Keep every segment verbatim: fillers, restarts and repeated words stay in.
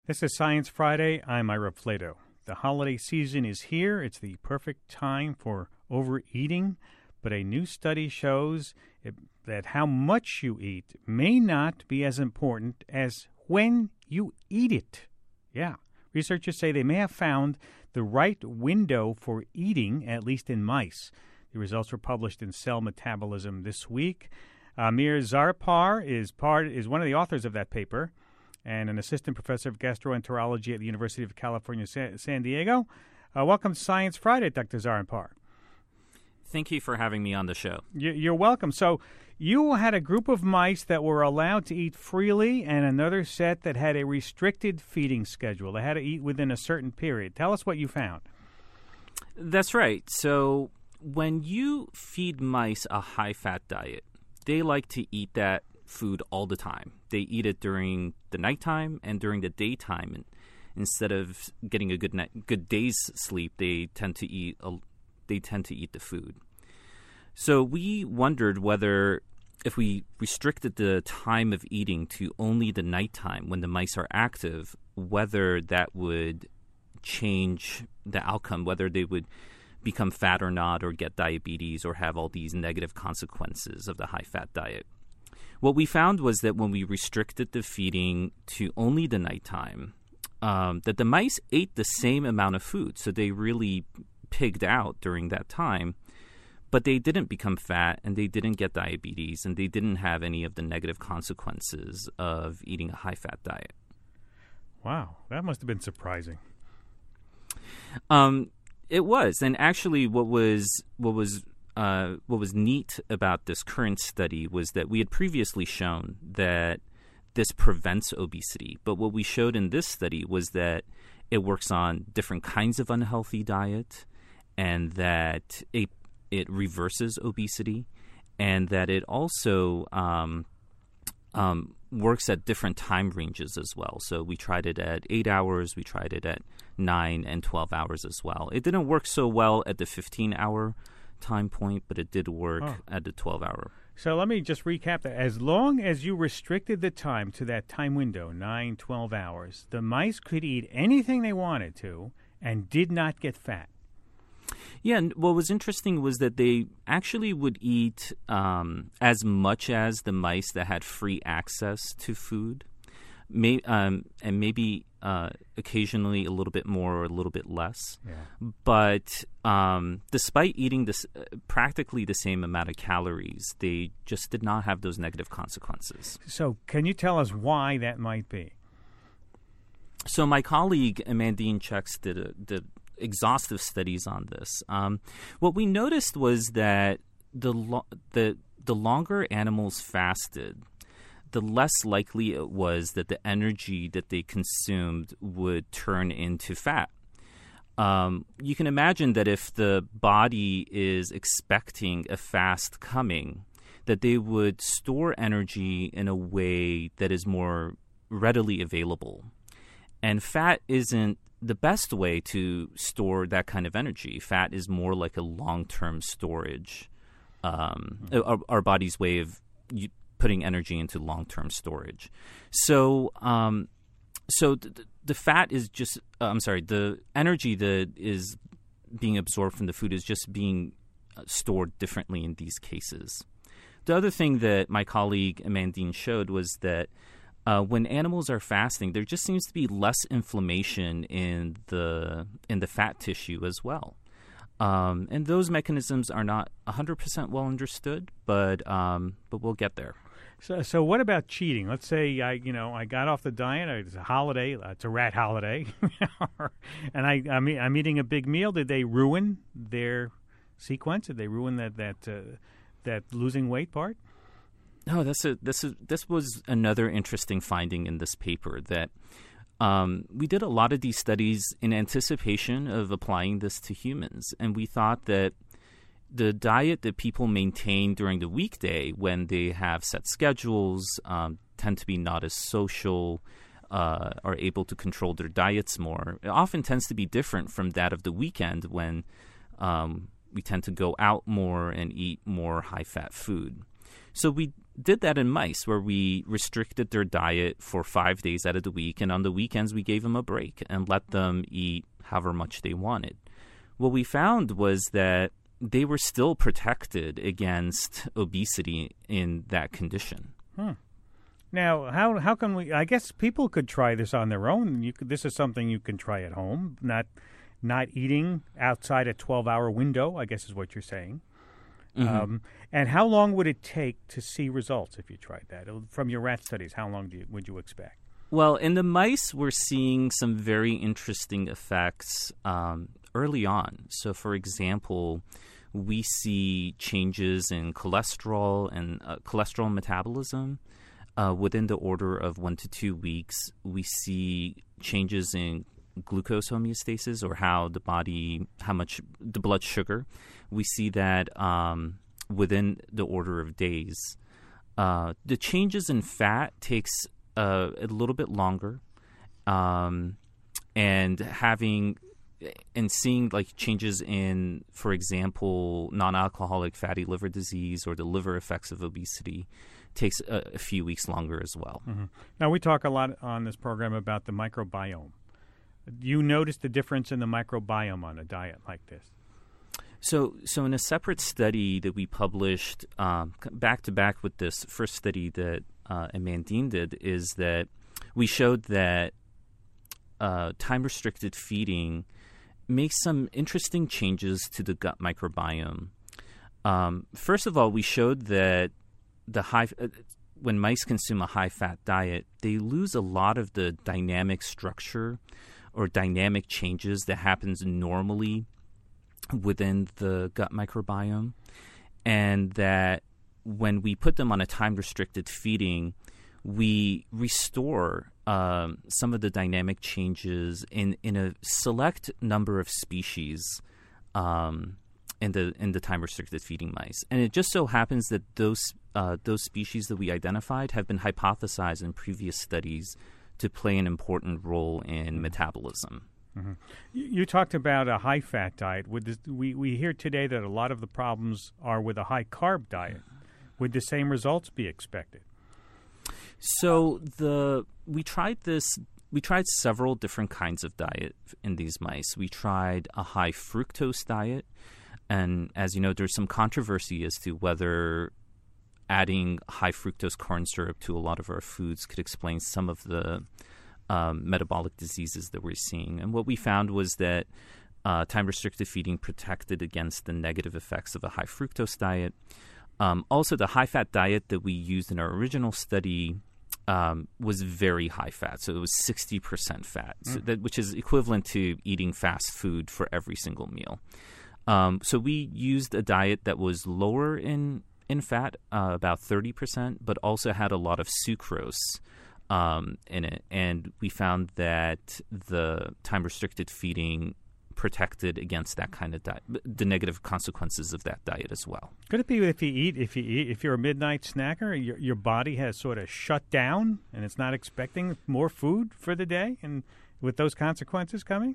This is Science Friday. I'm Ira Flato. The holiday season is here. It's the perfect time for overeating, but a new study shows it, that how much you eat may not be as important as when you eat it. Yeah, researchers say they may have found the right window for eating, at least in mice. The results were published in Cell Metabolism this week. Amir Zarpar is part is one of the authors of that paper, and an assistant professor of gastroenterology at the University of California, San, San Diego. Uh, welcome to Science Friday, Doctor Zarpar. Thank you for having me on the show. You're welcome. So you had a group of mice that were allowed to eat freely and another set that had a restricted feeding schedule. They had to eat within a certain period. Tell us what you found. That's right. So when you feed mice a high-fat diet, they like to eat that food all the time. They eat it during the nighttime and during the daytime. And instead of getting a good night, good day's sleep, they tend to eat a, they tend to eat the food. So we wondered whether if we restricted the time of eating to only the nighttime when the mice are active, whether that would change the outcome, whether they would become fat or not, or get diabetes, or have all these negative consequences of the high-fat diet. What we found was that when we restricted the feeding to only the nighttime, um, that the mice ate the same amount of food, so they really pigged out during that time, but they didn't become fat, and they didn't get diabetes, and they didn't have any of the negative consequences of eating a high-fat diet. Wow, that must have been surprising. Um, it was, and actually, what was what was uh, what was neat about this current study was that we had previously shown that this prevents obesity, but what we showed in this study was that it works on different kinds of unhealthy diet, and that it it reverses obesity, and that it also um, um, works at different time ranges as well. So we tried it at eight hours, we tried it at nine and twelve hours as well. It didn't work so well at the fifteen-hour time point, but it did work oh. at the twelve-hour. So let me just recap that. As long as you restricted the time to that time window, nine, twelve hours, the mice could eat anything they wanted to and did not get fat. Yeah, and what was interesting was that they actually would eat um, as much as the mice that had free access to food, may, um, and maybe uh, occasionally a little bit more or a little bit less. Yeah. But um, despite eating this uh, practically the same amount of calories, they just did not have those negative consequences. So can you tell us why that might be? So my colleague Amandine Checks did a, did exhaustive studies on this. Um, what we noticed was that the lo- the the longer animals fasted, the less likely it was that the energy that they consumed would turn into fat. Um, you can imagine that if the body is expecting a fast coming, that they would store energy in a way that is more readily available. And fat isn't the best way to store that kind of energy. Fat is more like a long-term storage, um, mm-hmm. our, our body's way of putting energy into long-term storage. So, um, so the, the fat is just, uh, I'm sorry, the energy that is being absorbed from the food is just being stored differently in these cases. The other thing that my colleague Amandine showed was that Uh, when animals are fasting, there just seems to be less inflammation in the in the fat tissue as well, um, and those mechanisms are not one hundred percent well understood, but um, but we'll get there. So, so what about cheating? Let's say I, you know, I got off the diet. It's a holiday. It's a rat holiday, and I, I'm, I'm eating a big meal. Did they ruin their sequence? Did they ruin that that uh, that losing weight part? No, that's a, this is this was another interesting finding in this paper that um, we did a lot of these studies in anticipation of applying this to humans, and we thought that the diet that people maintain during the weekday when they have set schedules um, tend to be not as social, uh, are able to control their diets more. It often tends to be different from that of the weekend when um, we tend to go out more and eat more high-fat food. So we did that in mice, where we restricted their diet for five days out of the week, and on the weekends we gave them a break and let them eat however much they wanted. What we found was that they were still protected against obesity in that condition. Hmm. Now, how how can we? I guess people could try this on their own. You could, this is something you can try at home. Not not eating outside a twelve-hour window, I guess is what you're saying. Mm-hmm. Um, and how long would it take to see results if you tried that? From your rat studies, how long do you, would you expect? Well, in the mice, we're seeing some very interesting effects um, early on. So, for example, we see changes in cholesterol and uh, cholesterol metabolism uh, within the order of one to two weeks. We see changes in glucose homeostasis, or how the body, how much the blood sugar. We see that um, within the order of days. Uh, the changes in fat takes uh, a little bit longer, um, and having and seeing like changes in, for example, non-alcoholic fatty liver disease or the liver effects of obesity takes a, a few weeks longer as well. Mm-hmm. Now, we talk a lot on this program about the microbiome. You notice the difference in the microbiome on a diet like this? So, so in a separate study that we published um, back to back with this first study that uh, Amandine did, is that we showed that uh, time-restricted feeding makes some interesting changes to the gut microbiome. Um, first of all, we showed that the high uh, when mice consume a high-fat diet, they lose a lot of the dynamic structure or dynamic changes that happens normally within the gut microbiome, and that when we put them on a time-restricted feeding, we restore um, some of the dynamic changes in, in a select number of species um, in the in the time-restricted feeding mice. And it just so happens that those uh, those species that we identified have been hypothesized in previous studies to play an important role in metabolism. Mm-hmm. You, you talked about a high-fat diet. Would this, we, we hear today that a lot of the problems are with a high-carb diet. Would the same results be expected? So the we tried this. We tried several different kinds of diet in these mice. We tried a high fructose diet, and as you know, there's some controversy as to whether adding high fructose corn syrup to a lot of our foods could explain some of the um, metabolic diseases that we're seeing. And what we found was that uh, time-restricted feeding protected against the negative effects of a high fructose diet. Um, also, the high-fat diet that we used in our original study um, was very high fat, so it was sixty percent fat, mm. so that, which is equivalent to eating fast food for every single meal. Um, so we used a diet that was lower in in fat, uh, about thirty percent, but also had a lot of sucrose um, in it. And we found that the time-restricted feeding protected against that kind of diet, the negative consequences of that diet as well. Could it be if you eat, if you eat, if you're a midnight snacker, your your body has sort of shut down and it's not expecting more food for the day, and with those consequences coming?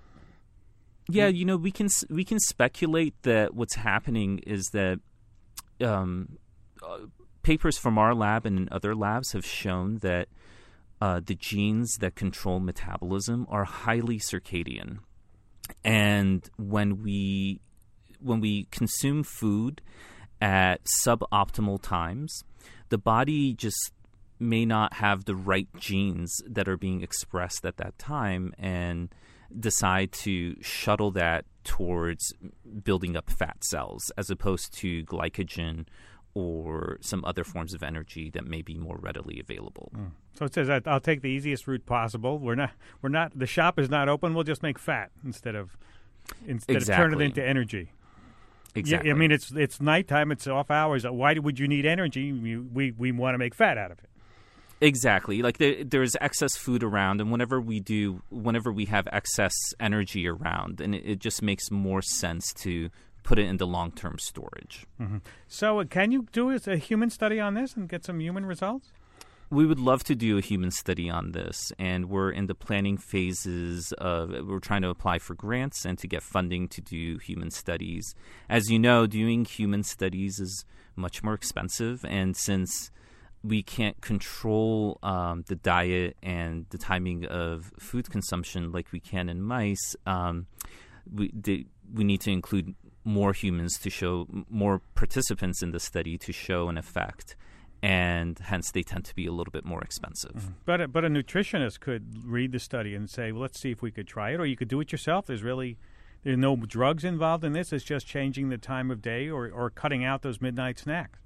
Yeah, you know, we can we can speculate that what's happening is that um, uh, papers from our lab and in other labs have shown that uh, the genes that control metabolism are highly circadian. And when we when we consume food at suboptimal times, the body just may not have the right genes that are being expressed at that time and decide to shuttle that towards building up fat cells as opposed to glycogen or some other forms of energy that may be more readily available. Mm. So it says, I'll take the easiest route possible. We're not, we're not, the shop is not open. We'll just make fat instead of, instead exactly. of turn it into energy. Exactly. Yeah, I mean, it's it's nighttime. It's off hours. Why would you need energy? We we, we want to make fat out of it. Exactly. Like there, there's excess food around, and whenever we do, whenever we have excess energy around, and it, it just makes more sense to put it into long-term storage. Mm-hmm. So, uh, can you do a, a human study on this and get some human results? We would love to do a human study on this, and we're in the planning phases of, we're trying to apply for grants and to get funding to do human studies. As you know, doing human studies is much more expensive, and since we can't control um, the diet and the timing of food consumption like we can in mice. Um, we the, we need to include more humans to show more participants in the study to show an effect, and hence they tend to be a little bit more expensive. Mm-hmm. But a, but a nutritionist could read the study and say, well, let's see if we could try it, or you could do it yourself. There's really there's no drugs involved in this. It's just changing the time of day or, or cutting out those midnight snacks.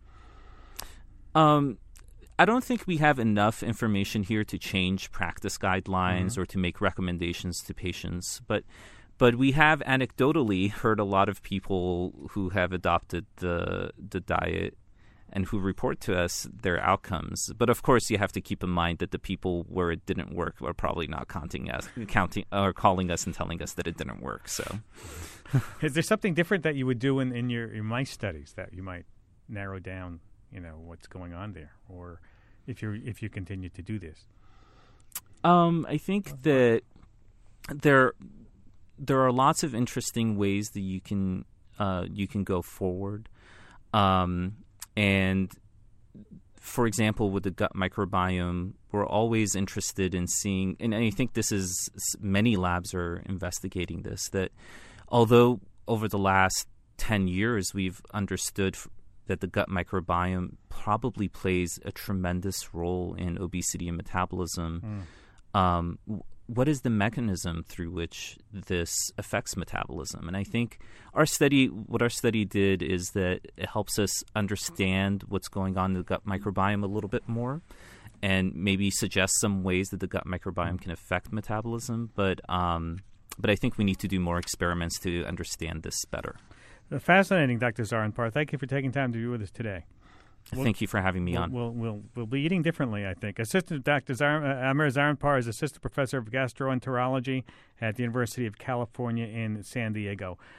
Um, I don't think we have enough information here to change practice guidelines mm-hmm. or to make recommendations to patients, but But we have anecdotally heard a lot of people who have adopted the the diet and who report to us their outcomes. But of course, you have to keep in mind that the people where it didn't work are probably not counting us, counting or calling us and telling us that it didn't work. So, is there something different that you would do in, in your, your mice studies that you might narrow down, you know, what's going on there, or if you if you continue to do this? Um, I think that there. There are lots of interesting ways that you can uh, you can go forward, um, and for example, with the gut microbiome, we're always interested in seeing, and I think this is many labs are investigating this. That although over the last ten years we've understood that the gut microbiome probably plays a tremendous role in obesity and metabolism. Mm. Um, what is the mechanism through which this affects metabolism? And I think our study, what our study did is that it helps us understand what's going on in the gut microbiome a little bit more and maybe suggest some ways that the gut microbiome can affect metabolism. But um, but I think we need to do more experiments to understand this better. Fascinating, Doctor Zaranpar. Thank you for taking time to be with us today. We'll, Thank you for having me we'll, on. We'll, we'll, we'll be eating differently, I think. Assistant Doctor Zar- uh, Amir Zaranpar is Assistant Professor of Gastroenterology at the University of California in San Diego.